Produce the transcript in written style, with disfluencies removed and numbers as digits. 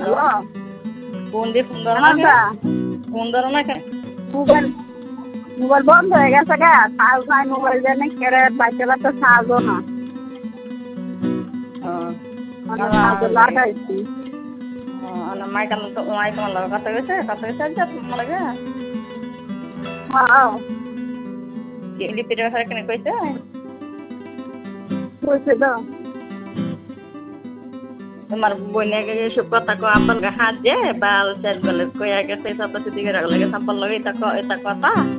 Phone দিয়ে phone ধরো না কেন? ফোন ধরো না কেন? মোবাইল মোবাইল বন্ধ হয়ে গেছে গা চার্জ নাই মোবাইল জানি কেড়ে বাচ্চারা তো চার্জও না লাগাইছি মাই কেন তো মাই তোমার লগে কথা গেছে তোমার লাগে হ্যাঁ লিপির ব্যাপারে কেন কইছে কইছে তো তোমার বইনে এসব কথা কো আব্বার হাত যে বাল চাল বলে কইয়া গেছে সাপা সুতি করে লাগে সাপার লগে এটা কথা